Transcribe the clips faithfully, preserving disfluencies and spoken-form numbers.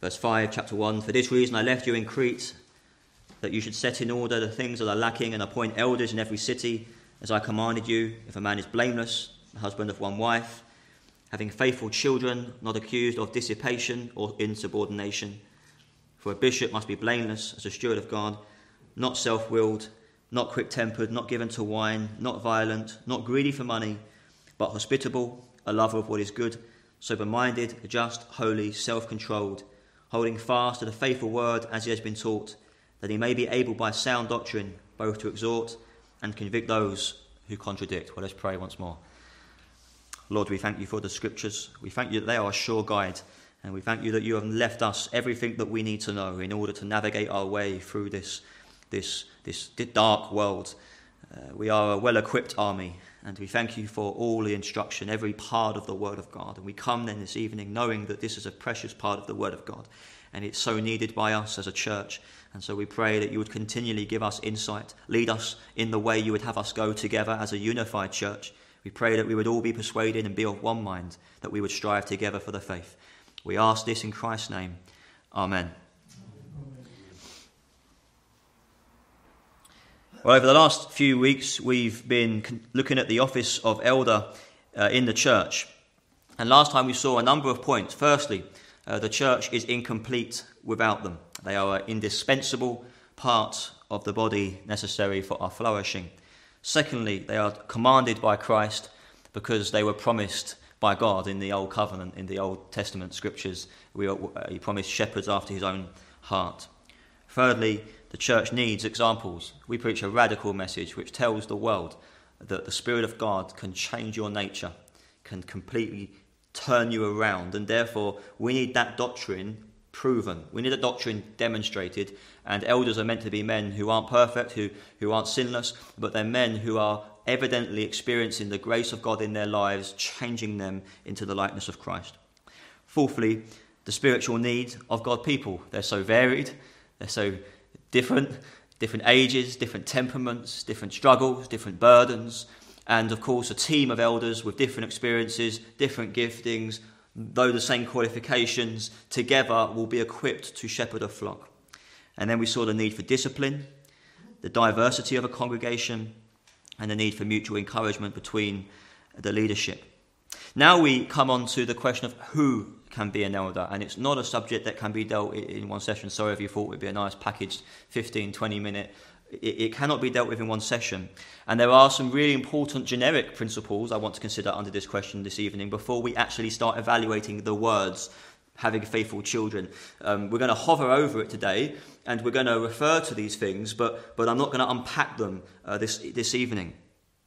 Verse five, chapter one, for this reason I left you in Crete, that you should set in order the things that are lacking and appoint elders in every city, as I commanded you. If a man is blameless, the husband of one wife, having faithful children, not accused of dissipation or insubordination. For a bishop must be blameless as a steward of God, not self-willed, not quick-tempered, not given to wine, not violent, not greedy for money, but hospitable, a lover of what is good, sober-minded, just, holy, self-controlled, holding fast to the faithful word as he has been taught, that he may be able by sound doctrine both to exhort and convict those who contradict. Well, let's pray once more. Lord, we thank you for the scriptures. We thank you that they are a sure guide, and we thank you that you have left us everything that we need to know in order to navigate our way through this, this, this dark world. Uh, we are a well-equipped army, and we thank you for all the instruction, every part of the Word of God. And we come then this evening knowing that this is a precious part of the Word of God, and it's so needed by us as a church. And so we pray that you would continually give us insight, lead us in the way you would have us go together as a unified church. We pray that we would all be persuaded and be of one mind, that we would strive together for the faith. We ask this in Christ's name. Amen. Well, over the last few weeks, we've been looking at the office of elder uh, in the church. And last time we saw a number of points. Firstly, uh, the church is incomplete without them. They are an indispensable part of the body necessary for our flourishing. Secondly, they are commanded by Christ because they were promised by God in the Old Covenant, in the Old Testament scriptures. We are, he promised shepherds after his own heart. Thirdly, the church needs examples. We preach a radical message which tells the world that the Spirit of God can change your nature, can completely turn you around, and therefore we need that doctrine proven. We need a doctrine demonstrated, and elders are meant to be men who aren't perfect, who, who aren't sinless, but they're men who are evidently experiencing the grace of God in their lives, changing them into the likeness of Christ. Fourthly, the spiritual need of God people. They're so varied, they're so different, different ages, different temperaments, different struggles, different burdens, and of course a team of elders with different experiences, different giftings, though the same qualifications, together will be equipped to shepherd a flock. And then we saw the need for discipline, the diversity of a congregation, and the need for mutual encouragement between the leadership. Now we come on to the question of who can be an elder, and it's not a subject that can be dealt in one session. Sorry if you thought it would be a nice packaged fifteen, twenty minute. It, it cannot be dealt with in one session. And there are some really important generic principles I want to consider under this question this evening before we actually start evaluating the words, having faithful children. Um, we're going to hover over it today, and we're going to refer to these things, but, but I'm not going to unpack them uh, this, this evening.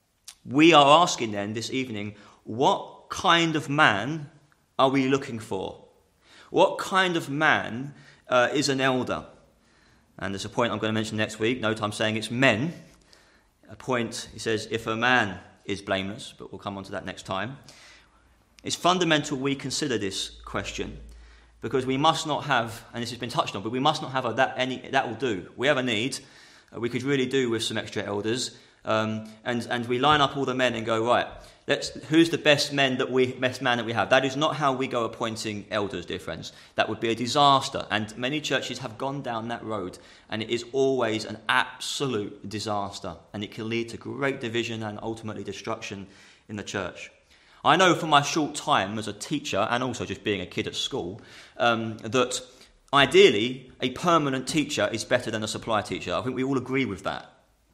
We are asking then this evening, what kind of man are we looking for? What kind of man uh, is an elder? And there's a point I'm going to mention next week. Note I'm saying it's men. A point, he says, if a man is blameless, but we'll come on to that next time. It's fundamental we consider this question, because we must not have, and this has been touched on, but we must not have a that any that will do. We have a need. Uh, we could really do with some extra elders, um, and and we line up all the men and go, right, let's who's the best men that we best man that we have. That is not how we go appointing elders, dear friends. That would be a disaster, and many churches have gone down that road, and it is always an absolute disaster, and it can lead to great division and ultimately destruction in the church. I know from my short time as a teacher, and also just being a kid at school, um, that ideally a permanent teacher is better than a supply teacher. I think we all agree with that.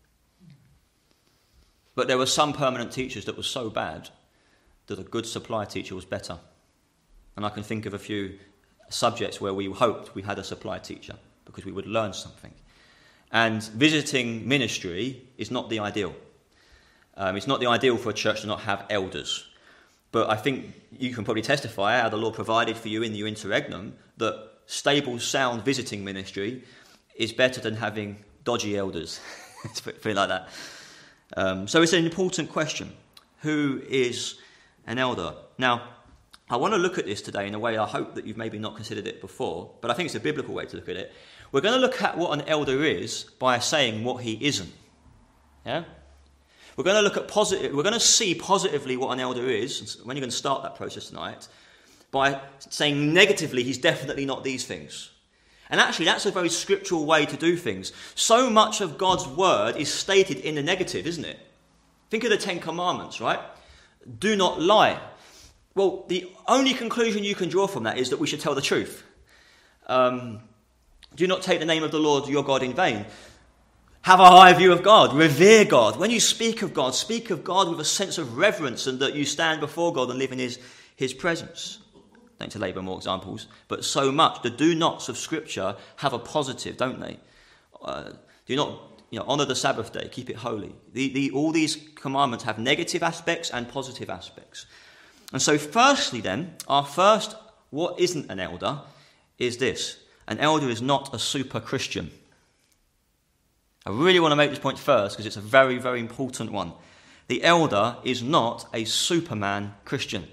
But there were some permanent teachers that were so bad that a good supply teacher was better. And I can think of a few subjects where we hoped we had a supply teacher because we would learn something. And visiting ministry is not the ideal. Um, it's not the ideal for a church to not have elders. But I think you can probably testify how the Lord provided for you in your interregnum that stable, sound visiting ministry is better than having dodgy elders. It's a bit like that. Um, so it's an important question. Who is an elder? Now, I want to look at this today in a way I hope that you've maybe not considered it before, but I think it's a biblical way to look at it. We're going to look at what an elder is by saying what he isn't. Yeah? We're going to look at positive. We're going to see positively what an elder is. When you're going to start that process tonight, by saying negatively he's definitely not these things. And actually, that's a very scriptural way to do things. So much of God's word is stated in the negative, isn't it? Think of the Ten Commandments, right? Do not lie. Well, the only conclusion you can draw from that is that we should tell the truth. Um, do not take the name of the Lord your God in vain. Have a high view of God. Revere God. When you speak of God, speak of God with a sense of reverence and that you stand before God and live in his, his presence. Don't to labour more examples, but so much. The do nots of Scripture have a positive, don't they? Uh, do not you know, honour the Sabbath day, keep it holy. The, the, all these commandments have negative aspects and positive aspects. And so firstly then, our first, what isn't an elder, is this. An elder is not a super Christian. I really want to make this point first because it's a very, very important one. The elder is not a Superman Christian.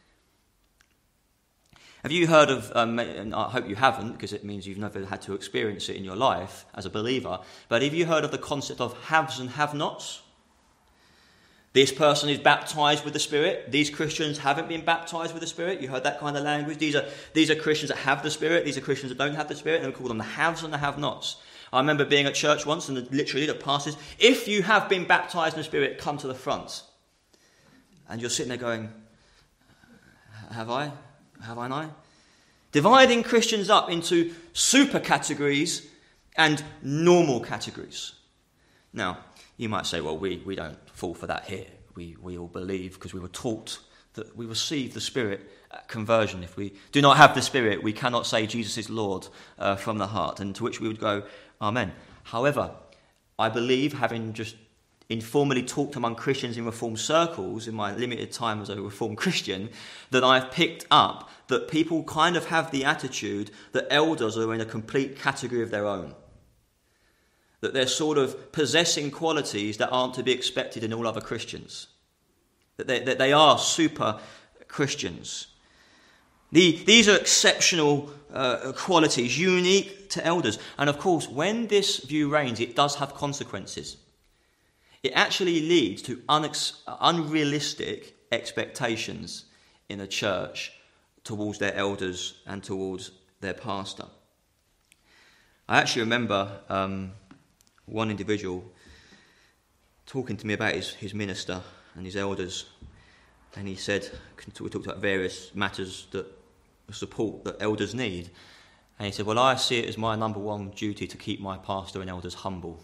Have you heard of, um, and I hope you haven't because it means you've never had to experience it in your life as a believer, but have you heard of the concept of haves and have-nots? This person is baptised with the Spirit. These Christians haven't been baptised with the Spirit. You heard that kind of language. These are these are Christians that have the Spirit. These are Christians that don't have the Spirit. And we call them the haves and the have-nots. I remember being at church once and the, literally the pastor says, if you have been baptised in the Spirit, come to the front. And you're sitting there going, have I? Have I not? Dividing Christians up into super categories and normal categories. Now, you might say, well, we, we don't fall for that here. We, we all believe because we were taught that we receive the Spirit at conversion. If we do not have the Spirit, we cannot say Jesus is Lord uh, from the heart. And to which we would go, Amen. However, I believe, having just informally talked among Christians in Reformed circles in my limited time as a Reformed Christian, that I've picked up that people kind of have the attitude that elders are in a complete category of their own. That they're sort of possessing qualities that aren't to be expected in all other Christians. That they, that they are super Christians. The, these are exceptional uh, qualities, unique to elders. And of course, when this view reigns, it does have consequences. It actually leads to unex- unrealistic expectations in a church towards their elders and towards their pastor. I actually remember um, one individual talking to me about his, his minister and his elders, and he said, we talked about various matters that support that elders need, and he said, well, I see it as my number one duty to keep my pastor and elders humble.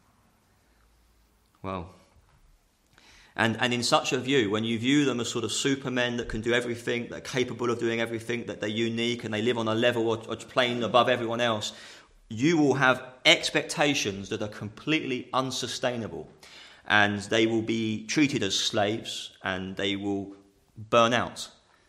Well, and, and in such a view, when you view them as sort of supermen that can do everything, that are capable of doing everything, that they're unique and they live on a level or, or plane above everyone else, you will have expectations that are completely unsustainable, and they will be treated as slaves and they will burn out.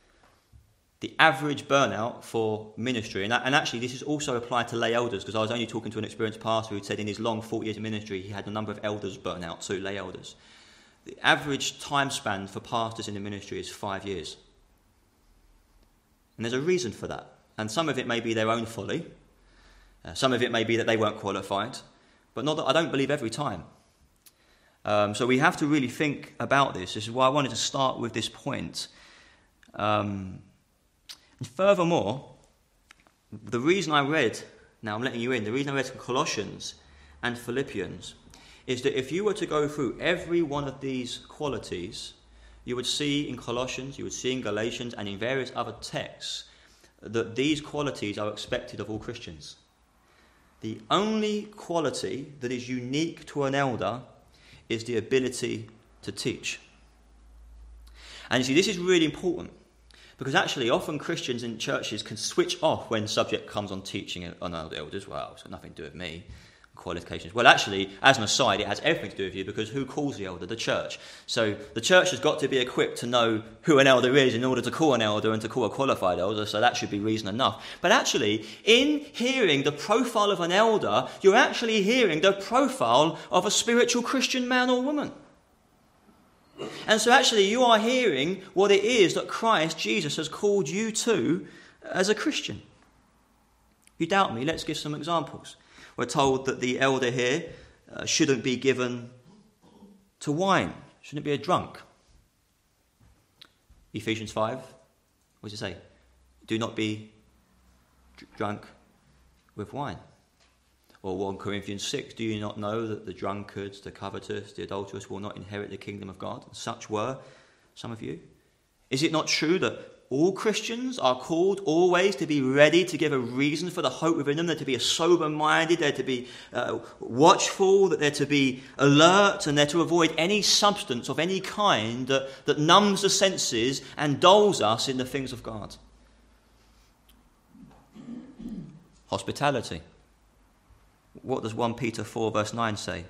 The average burnout for ministry, and, and actually this is also applied to lay elders, because I was only talking to an experienced pastor who said in his long forty years of ministry he had a number of elders burn out, so lay elders. The average time span for pastors in the ministry is five years. And there's a reason for that. And some of it may be their own folly. Uh, some of it may be that they weren't qualified. But not that I don't believe every time. Um, so we have to really think about this. This is why I wanted to start with this point. Um, and furthermore, the reason I read, now I'm letting you in, the reason I read Colossians and Philippians is that if you were to go through every one of these qualities, you would see in Colossians, you would see in Galatians, and in various other texts that these qualities are expected of all Christians. The only quality that is unique to an elder is the ability to teach. And you see, this is really important, because actually often Christians in churches can switch off when subject comes on teaching on elders. Well, it's got nothing to do with me. Qualifications. Well, actually, as an aside, it has everything to do with you, because who calls the elder? The church. So the church has got to be equipped to know who an elder is in order to call an elder and to call a qualified elder, so that should be reason enough. But actually, in hearing the profile of an elder, you're actually hearing the profile of a spiritual Christian man or woman. And so actually, you are hearing what it is that Christ Jesus has called you to as a Christian. If you doubt me, let's give some examples. We're told that the elder here uh, shouldn't be given to wine, shouldn't be a drunk. Ephesians five, what does it say? do not be drunk with wine. Or First Corinthians six, do you not know that the drunkards, the covetous, the adulterous will not inherit the kingdom of God? And such were some of you. Is it not true that all Christians are called always to be ready to give a reason for the hope within them? They're to be sober-minded, they're to be uh, watchful, that they're to be alert, and they're to avoid any substance of any kind that, that numbs the senses and dulls us in the things of God. Hospitality. What does First Peter four verse nine say?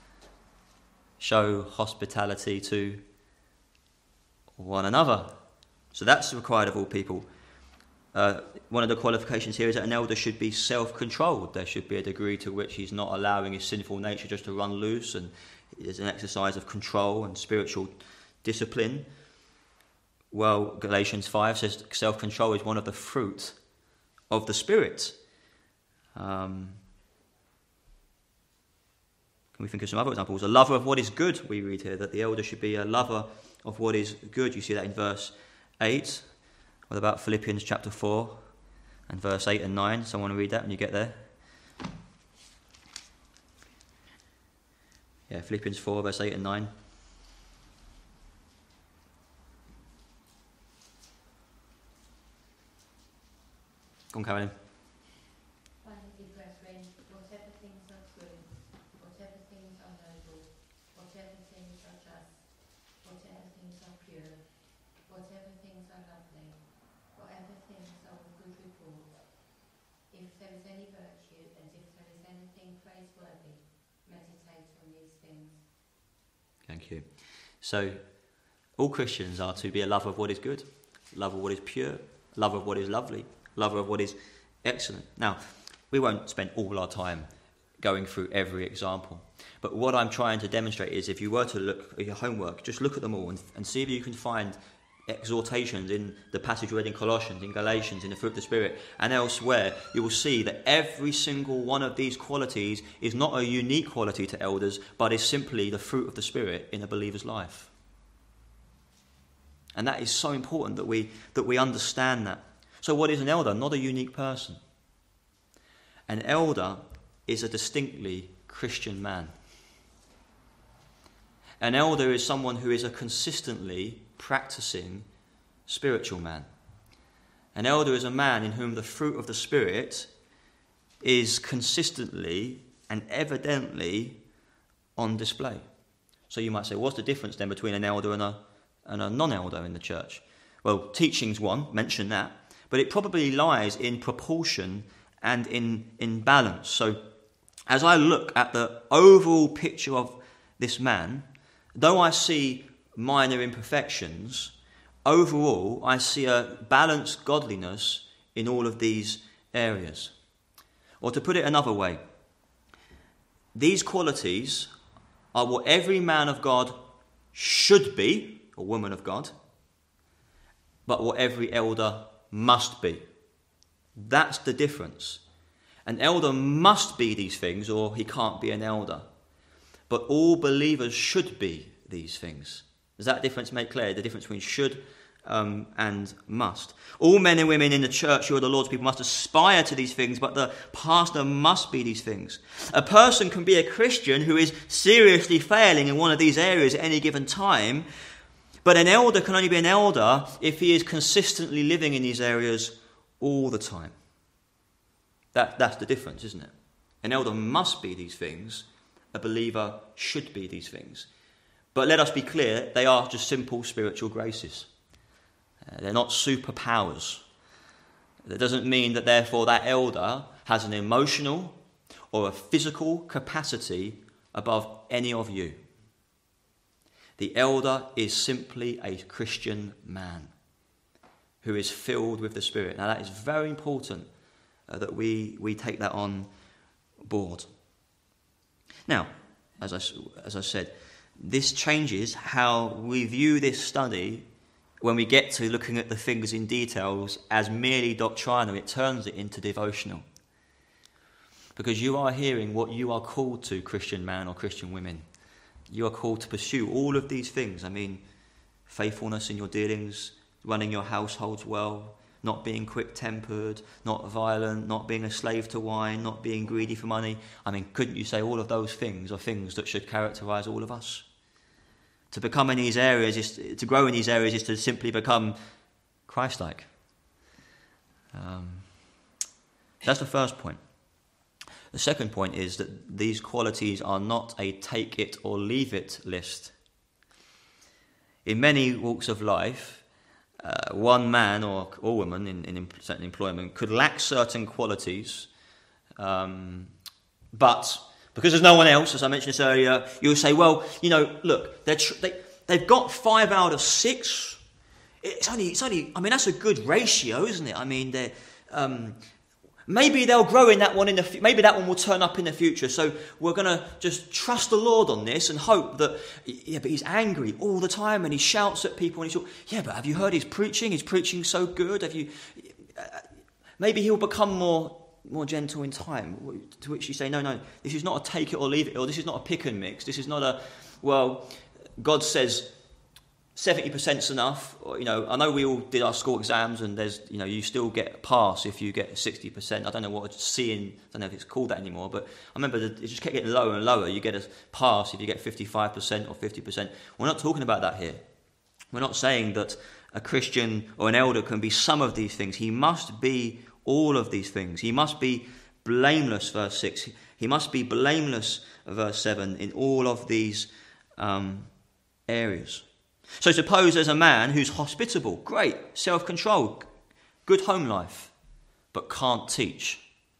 Show hospitality to one another. So that's required of all people. Uh, one of the qualifications here is that an elder should be self-controlled. There should be a degree to which he's not allowing his sinful nature just to run loose, and it's an exercise of control and spiritual discipline. Well, Galatians five says self-control is one of the fruit of the Spirit. Um, can we think of some other examples? A lover of what is good, we read here, that the elder should be a lover of what is good. You see that in verse eight. What about Philippians chapter four and verse eight and nine? Someone read that when you get there. Yeah, Philippians four, verse eight and nine. Go on, Carolyn. Whatever things are true, whatever things are noble, whatever things are just, whatever things are pure, whatever things are lovely, whatever things are of good report, if there is any virtue and if there is anything praiseworthy, meditate on these things. Thank you. So, all Christians are to be a lover of what is good, love of what is pure, love of what is lovely, lover of what is excellent. Now, we won't spend all our time going through every example. But what I'm trying to demonstrate is, if you were to look at your homework, just look at them all and, and see if you can find exhortations in the passage read in Colossians, in Galatians, in the fruit of the Spirit, and elsewhere. You will see that every single one of these qualities is not a unique quality to elders, but is simply the fruit of the Spirit in a believer's life. And that is so important that we that we understand that. So what is an elder? Not a unique person. An elder is a distinctly Christian man. An elder is someone who is a consistently practicing spiritual man. An elder is a man in whom the fruit of the Spirit is consistently and evidently on display. So you might say, what's the difference then between an elder and a, and a non-elder in the church? Well, teaching's one, mention that, but it probably lies in proportion and in, in balance. So as I look at the overall picture of this man, though I see minor imperfections, overall I see a balanced godliness in all of these areas. Or to put it another way, these qualities are what every man of God should be, or woman of God, but what every elder must be. That's the difference. An elder must be these things, or he can't be an elder. But all believers should be these things. Does that difference make clear? The difference between should um, and must. All men and women in the church who are the Lord's people must aspire to these things, but the pastor must be these things. A person can be a Christian who is seriously failing in one of these areas at any given time, but an elder can only be an elder if he is consistently living in these areas all the time. That, that's the difference, isn't it? An elder must be these things. A believer should be these things. But let us be clear, they are just simple spiritual graces. Uh, they're not superpowers. That doesn't mean that therefore that elder has an emotional or a physical capacity above any of you. The elder is simply a Christian man who is filled with the Spirit. Now that is very important uh, that we, we take that on board. Now, as I, as I said, this changes how we view this study when we get to looking at the things in details as merely doctrinal. It turns it into devotional. Because you are hearing what you are called to, Christian man or Christian women. You are called to pursue all of these things. I mean, faithfulness in your dealings, running your households well, not being quick-tempered, not violent, not being a slave to wine, not being greedy for money. I mean, couldn't you say all of those things are things that should characterize all of us? To become in these areas, is to grow in these areas is to simply become Christ-like. Um, that's the first point. The second point is that these qualities are not a take it or leave it list. In many walks of life, uh, one man or, or woman in, in certain employment could lack certain qualities, um, but because there's no one else, as I mentioned this earlier, you'll say, well, you know, look, they're tr- they, they've got five out of six. It's only, it's only, I mean, that's a good ratio, isn't it? I mean, they're, um, maybe they'll grow in that one in the, maybe that one will turn up in the future. So we're going to just trust the Lord on this and hope that, yeah, but he's angry all the time and he shouts at people and he's, yeah, but have you heard his preaching? His preaching so good. Have you, uh, maybe he'll become more, more gentle in time. To which you say, no, no, this is not a take it or leave it, or this is not a pick and mix. This is not a, well, God says seventy percent's enough. Or, you know, I know we all did our school exams and there's, you know, you still get a pass if you get sixty percent. I don't know what seeing, I don't know if it's called that anymore, but I remember that it just kept getting lower and lower. You get a pass if you get fifty-five percent or fifty percent. We're not talking about that here. We're not saying that a Christian or an elder can be some of these things. He must be all of these things. He must be blameless, verse six. He must be blameless, verse seven, in all of these um, areas. So suppose there's a man who's hospitable, great, self-control, good home life, but can't teach.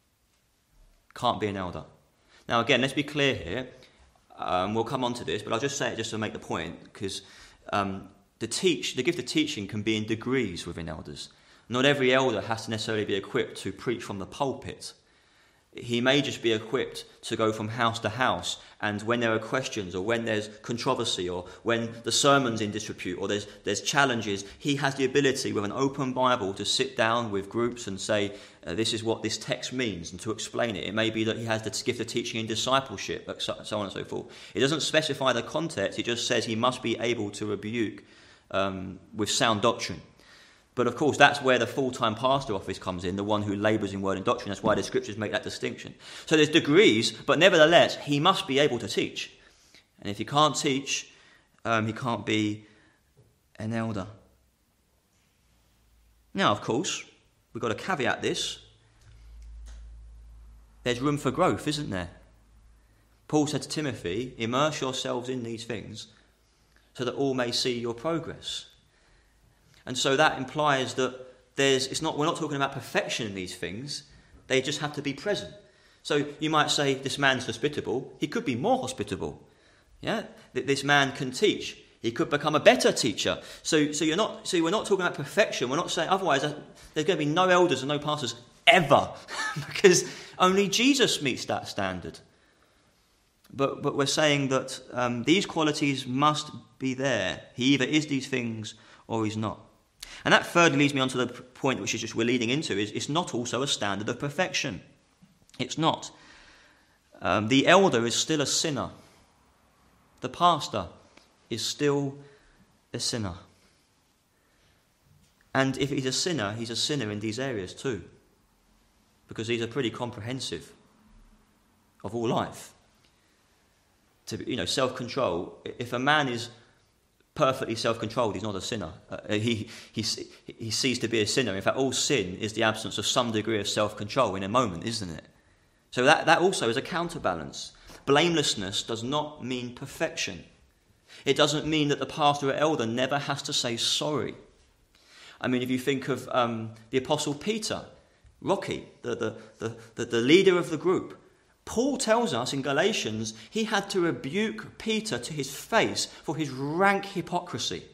Can't be an elder. Now again, let's be clear here. Um, we'll come on to this, but I'll just say it just to make the point, because um, the teach, the gift of teaching can be in degrees within elders. Not every elder has to necessarily be equipped to preach from the pulpit. He may just be equipped to go from house to house, and when there are questions or when there's controversy or when the sermon's in disrepute or there's there's challenges, he has the ability with an open Bible to sit down with groups and say, uh, this is what this text means, and to explain it. It may be that he has the gift of teaching in discipleship, so, so on and so forth. It doesn't specify the context, it just says he must be able to rebuke um, with sound doctrine. But of course, that's where the full-time pastor office comes in, the one who labours in word and doctrine. That's why the scriptures make that distinction. So there's degrees, but nevertheless, he must be able to teach. And if he can't teach, um, he can't be an elder. Now, of course, we've got to caveat this. There's room for growth, isn't there? Paul said to Timothy, immerse yourselves in these things so that all may see your progress. And so that implies that there's, it's not, we're not talking about perfection in these things. They just have to be present. So you might say, this man's hospitable. He could be more hospitable. Yeah, this man can teach. He could become a better teacher. So, so you're not. So we're not talking about perfection. We're not saying otherwise. There's going to be no elders and no pastors ever, because only Jesus meets that standard. But but we're saying that um, these qualities must be there. He either is these things or he's not. And that thirdly leads me on to the point which is just we're leading into, is it's not also a standard of perfection. It's not. Um, the elder is still a sinner. The pastor is still a sinner. And if he's a sinner, he's a sinner in these areas too. Because these are pretty comprehensive of all life. To, you know, self-control. If a man is perfectly self-controlled, he's not a sinner. Uh, he, he, he ceased to be a sinner. In fact, all sin is the absence of some degree of self-control in a moment, isn't it? So that, that also is a counterbalance. Blamelessness does not mean perfection. It doesn't mean that the pastor or elder never has to say sorry. I mean, if you think of um, the Apostle Peter, Rocky, the, the, the, the, the leader of the group, Paul tells us in Galatians he had to rebuke Peter to his face for his rank hypocrisy.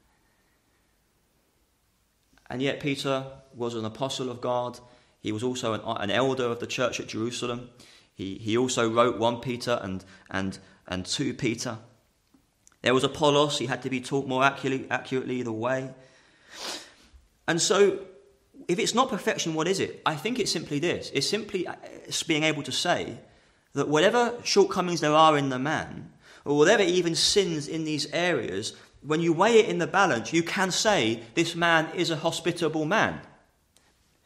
And yet Peter was an apostle of God. He was also an, an elder of the church at Jerusalem. He, he also wrote First Peter and, and, and Second Peter. There was Apollos. He had to be taught more accurately, accurately the way. And so, if it's not perfection, what is it? I think it's simply this. It's simply being able to say that whatever shortcomings there are in the man, or whatever even sins in these areas, when you weigh it in the balance, you can say this man is a hospitable man.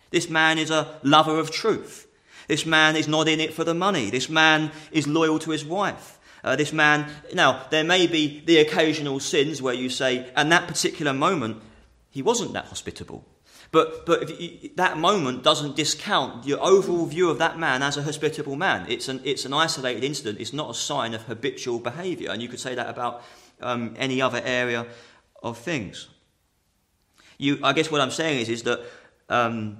This man is a lover of truth. This man is not in it for the money. This man is loyal to his wife. Uh, this man, now, there may be the occasional sins where you say, at that particular moment, he wasn't that hospitable. But but if you, that moment doesn't discount your overall view of that man as a hospitable man. It's an it's an isolated incident. It's not a sign of habitual behaviour. And you could say that about um, any other area of things. You, I guess what I'm saying is, is that um,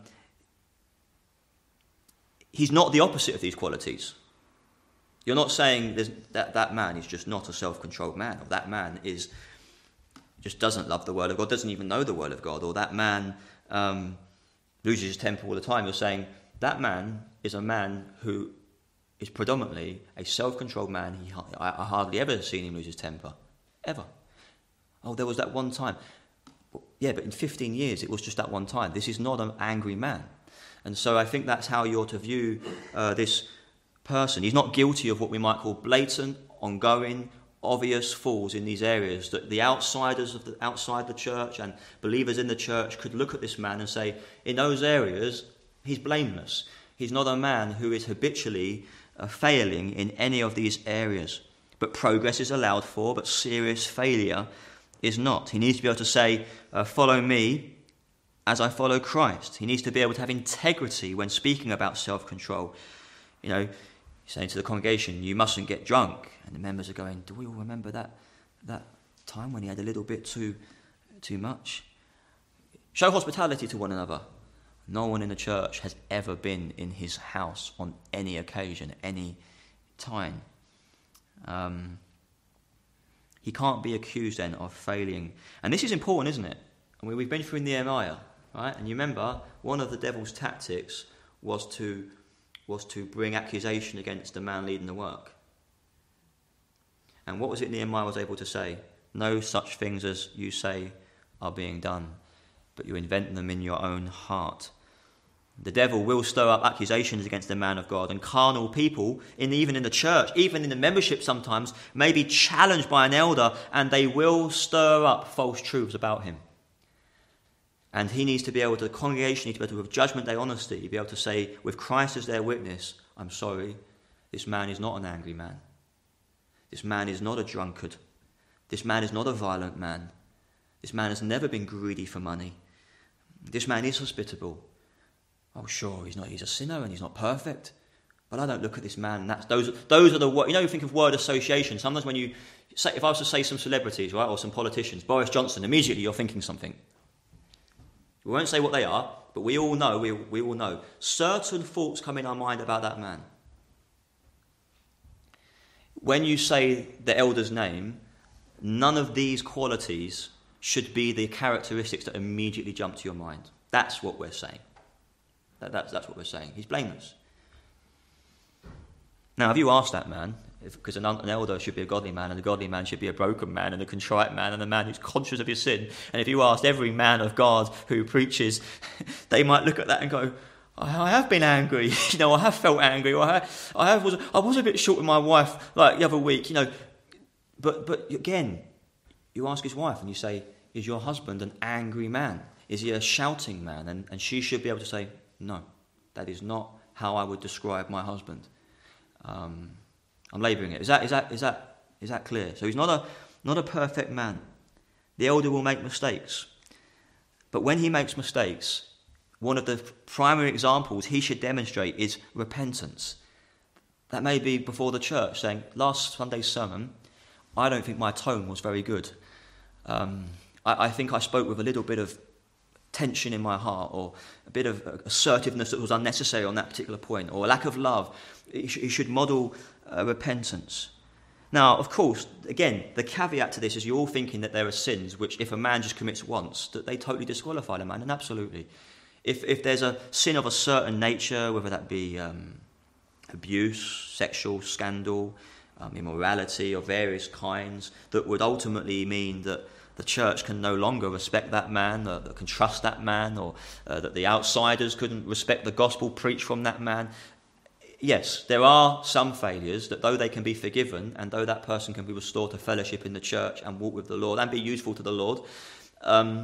he's not the opposite of these qualities. You're not saying that that man is just not a self-controlled man, or that man is just doesn't love the word of God, doesn't even know the word of God, or that man um, loses his temper all the time. You're saying that man is a man who is predominantly a self-controlled man. He, I, I hardly ever seen him lose his temper, ever. Oh, there was that one time. Yeah, but in fifteen years, it was just that one time. This is not an angry man. And so I think that's how you're to view uh, this person. He's not guilty of what we might call blatant, ongoing, obvious falls in these areas that the outsiders of the outside the church and believers in the church could look at this man and say, in those areas, he's blameless. He's not a man who is habitually uh, failing in any of these areas. But progress is allowed for, but serious failure is not. He needs to be able to say, uh, follow me as I follow Christ. He needs to be able to have integrity when speaking about self-control. You know, saying to the congregation, you mustn't get drunk. And the members are going, do we all remember that that time when he had a little bit too too much? Show hospitality to one another. No one in the church has ever been in his house on any occasion, any time. Um, he can't be accused then of failing. And this is important, isn't it? I mean, we've been through Nehemiah, right? And you remember, one of the devil's tactics was to was to bring accusation against the man leading the work. And what was it Nehemiah was able to say? No such things as you say are being done, but you invent them in your own heart. The devil will stir up accusations against the man of God, and carnal people, in, even in the church, even in the membership sometimes, may be challenged by an elder, and they will stir up false truths about him. And he needs to be able to, the congregation needs to be able to, with judgment day honesty, be able to say, with Christ as their witness, I'm sorry, this man is not an angry man. This man is not a drunkard. This man is not a violent man. This man has never been greedy for money. This man is hospitable. Oh, sure, he's not. He's a sinner and he's not perfect. But I don't look at this man. And that's those. Those are the. You know, you think of word association. Sometimes when you say, if I was to say some celebrities, right, or some politicians, Boris Johnson, immediately you're thinking something. We won't say what they are, but we all know. We we all know certain thoughts come in our mind about that man. When you say the elder's name, none of these qualities should be the characteristics that immediately jump to your mind. That's what we're saying. That, that's, that's what we're saying. He's blameless. Now, have you asked that man, because an, an elder should be a godly man, and a godly man should be a broken man, and a contrite man, and a man who's conscious of his sin. And if you asked every man of God who preaches, they might look at that and go, I have been angry, you know, I have felt angry, or I, have, I, have was, I was a bit short with my wife like the other week, you know. But but again, you ask his wife and you say, is your husband an angry man? Is he a shouting man? And, and she should be able to say, no, that is not how I would describe my husband. Um, I'm labouring it. Is that is that is that is that clear? So he's not a not a perfect man. The elder will make mistakes, but when he makes mistakes, one of the primary examples he should demonstrate is repentance. That may be before the church, saying, last Sunday's sermon, I don't think my tone was very good. Um, I, I think I spoke with a little bit of tension in my heart, or a bit of assertiveness that was unnecessary on that particular point, or a lack of love. He, sh- he should model uh, repentance. Now, of course, again, the caveat to this is you're all thinking that there are sins which, if a man just commits once, that they totally disqualify the man, and absolutely. If if there's a sin of a certain nature, whether that be um, abuse, sexual scandal, um, immorality of various kinds, that would ultimately mean that the church can no longer respect that man, uh, that can trust that man, or uh, that the outsiders couldn't respect the gospel preached from that man. Yes, there are some failures that, though they can be forgiven, and though that person can be restored to fellowship in the church and walk with the Lord and be useful to the Lord, um,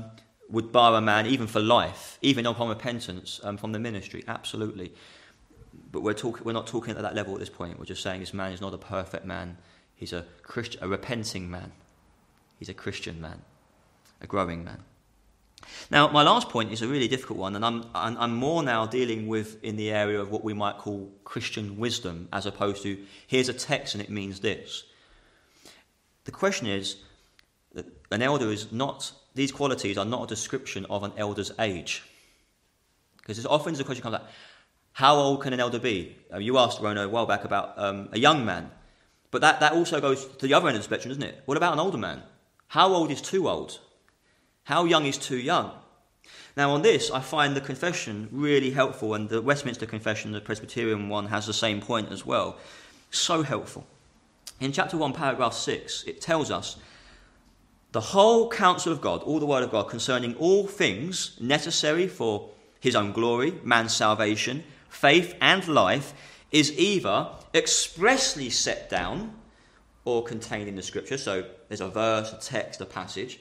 would bar a man even for life, even upon repentance um, from the ministry. Absolutely. But we're talking, we're not talking at that level at this point. We're just saying this man is not a perfect man. He's a Christian, a repenting man. He's a Christian man, a growing man. Now, my last point is a really difficult one, and I'm, I'm, I'm more now dealing with in the area of what we might call Christian wisdom, as opposed to here's a text and it means this. The question is that an elder is not, these qualities are not a description of an elder's age. Because there's often the question comes up, how old can an elder be? Uh, you asked Rona a while back about um, a young man, but that, that also goes to the other end of the spectrum, doesn't it? What about an older man? How old is too old? How young is too young? Now on this, I find the confession really helpful, and the Westminster Confession, the Presbyterian one, has the same point as well. So helpful. In chapter one, paragraph six, it tells us, the whole counsel of God, all the word of God, concerning all things necessary for his own glory, man's salvation, faith and life, is either expressly set down or contained in the scripture. So there's a verse, a text, a passage.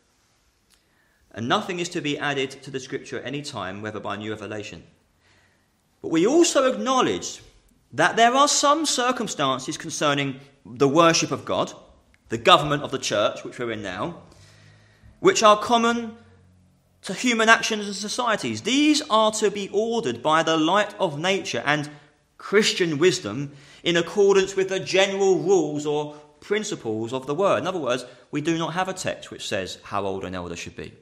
And nothing is to be added to the scripture at any time, whether by new revelation. But we also acknowledge that there are some circumstances concerning the worship of God, the government of the church, which we're in now, which are common to human actions and societies. These are to be ordered by the light of nature and Christian wisdom in accordance with the general rules or principles of the word. In other words, we do not have a text which says how old an elder should be.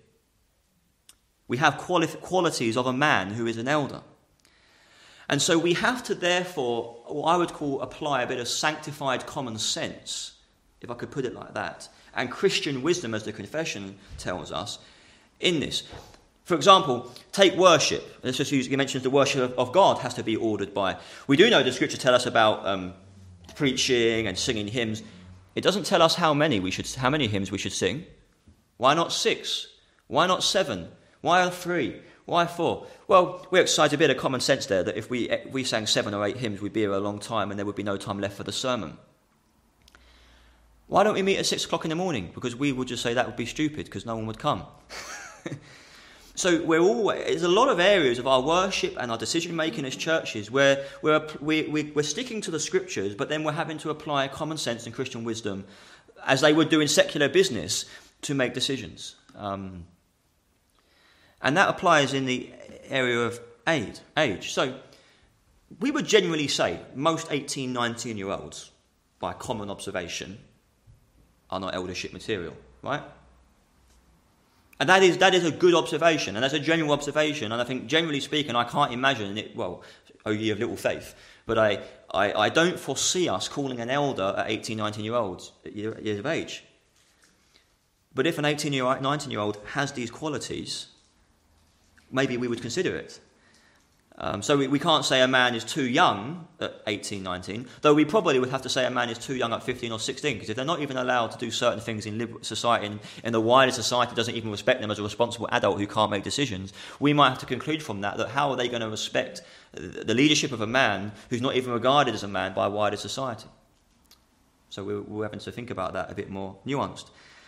We have quali- qualities of a man who is an elder. And so we have to therefore, what I would call, apply a bit of sanctified common sense, if I could put it like that, and Christian wisdom, as the confession tells us, in this. For example, take worship. Let's just use, he mentions the worship of God has to be ordered by. We do know the scripture tell us about um, preaching and singing hymns. It doesn't tell us how many we should, how many hymns we should sing. Why not six? Why not seven? Why three? Why four? Well, we exercise a bit of common sense there that if we if we sang seven or eight hymns, we'd be here a long time and there would be no time left for the sermon. Why don't we meet at six o'clock in the morning? Because we would just say that would be stupid because no one would come. So we're always, there's a lot of areas of our worship and our decision making as churches where we're, we, we, we're sticking to the scriptures, but then we're having to apply common sense and Christian wisdom, as they would do in secular business, to make decisions. Um, and that applies in the area of age. age. So we would generally say most eighteen, nineteen year olds, by common observation, are not eldership material, right? And that is that is a good observation, and that's a general observation. And I think, generally speaking, I can't imagine it. Well, oh, ye of little faith, but I, I, I don't foresee us calling an elder at eighteen, nineteen year olds years of age. But if an eighteen year old, nineteen year old has these qualities, maybe we would consider it. Um, so we, we can't say a man is too young at eighteen, nineteen, though we probably would have to say a man is too young at fifteen or sixteen, because if they're not even allowed to do certain things in liberal society, in, in the wider society doesn't even respect them as a responsible adult who can't make decisions, we might have to conclude from that that how are they going to respect the leadership of a man who's not even regarded as a man by wider society? So we're, we're having to think about that a bit more nuanced.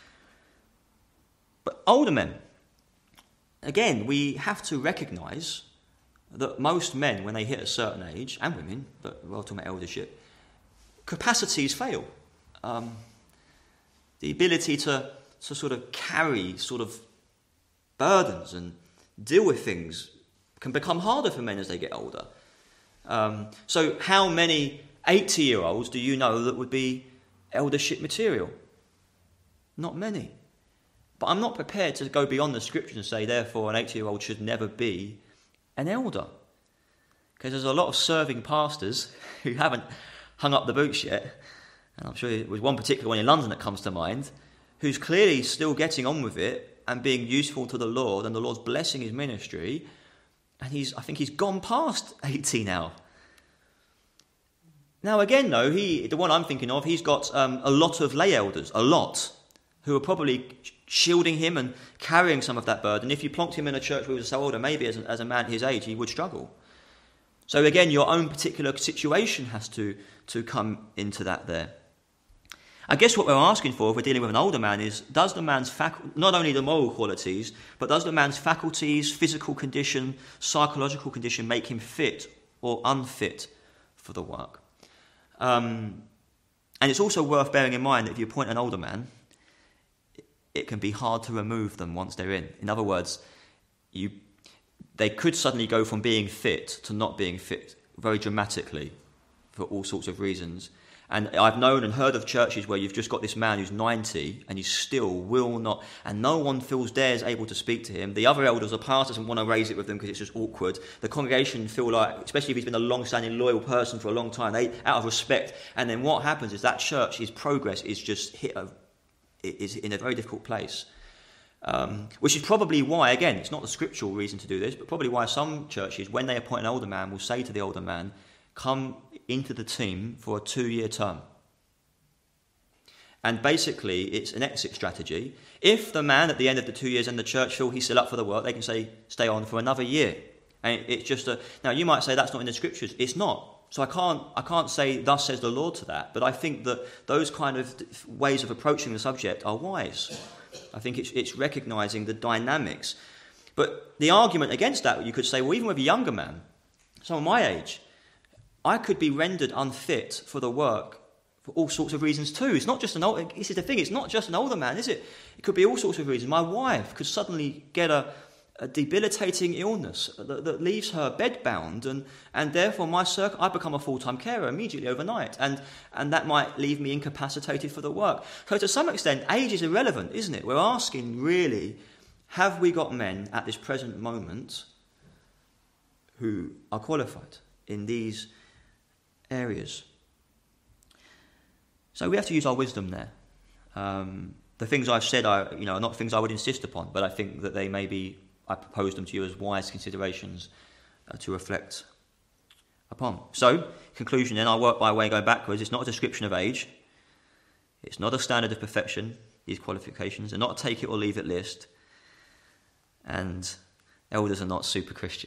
But older men, again, we have to recognise that most men, when they hit a certain age, and women, but we're talking about eldership, capacities fail. Um, the ability to, to sort of carry sort of burdens and deal with things can become harder for men as they get older. Um, so how many eighty-year-olds do you know that would be eldership material? Not many. But I'm not prepared to go beyond the scripture and say, therefore, an eighty-year-old should never be an elder. Because there's a lot of serving pastors who haven't hung up the boots yet. And I'm sure there was one particular one in London that comes to mind, who's clearly still getting on with it and being useful to the Lord, and the Lord's blessing his ministry. And he's, I think he's gone past eighty now. Now again, though, he, the one I'm thinking of, he's got um, a lot of lay elders, a lot, who are probably shielding him and carrying some of that burden. If you plonked him in a church where he was so older, maybe as a, as a man his age, he would struggle. So again, your own particular situation has to, to come into that there. I guess what we're asking for if we're dealing with an older man is, does the man's fac- not only the moral qualities, but does the man's faculties, physical condition, psychological condition make him fit or unfit for the work? Um, and it's also worth bearing in mind that if you appoint an older man, it can be hard to remove them once they're in. In other words, you they could suddenly go from being fit to not being fit very dramatically for all sorts of reasons. And I've known and heard of churches where you've just got this man who's ninety and he still will not, and no one feels dares able to speak to him. The other elders or pastors doesn't want to raise it with them because it's just awkward. The congregation feel like, especially if he's been a long-standing, loyal person for a long time, they out of respect. And then what happens is that church, his progress is just hit a, is in a very difficult place. Um, which is probably why, again, it's not the scriptural reason to do this, but probably why some churches, when they appoint an older man, will say to the older man, come into the team for a two-year term. And basically, it's an exit strategy. If the man at the end of the two years and the church feel he's still up for the work, they can say, stay on for another year. And it's just a... Now, you might say that's not in the scriptures. It's not. So I can't I can't say, thus says the Lord to that. But I think that those kind of ways of approaching the subject are wise. I think it's, it's recognising the dynamics. But the argument against that, you could say, well, even with a younger man, someone my age, I could be rendered unfit for the work for all sorts of reasons too. It's not just an old, this is the thing, it's not just an older man, is it? It could be all sorts of reasons. My wife could suddenly get a, a debilitating illness that, that leaves her bedbound, and, and therefore my circ- I become a full-time carer immediately overnight, and, and that might leave me incapacitated for the work. So to some extent, age is irrelevant, isn't it? We're asking really, have we got men at this present moment who are qualified in these areas? So we have to use our wisdom there. Um, the things I've said are, you know, are not things I would insist upon, but I think that they may be, I propose them to you as wise considerations uh, to reflect upon. So, conclusion then, I'll work by way going backwards. It's not a description of age. It's not a standard of perfection, these qualifications. They're not a take it or leave it list. And elders are not super Christians.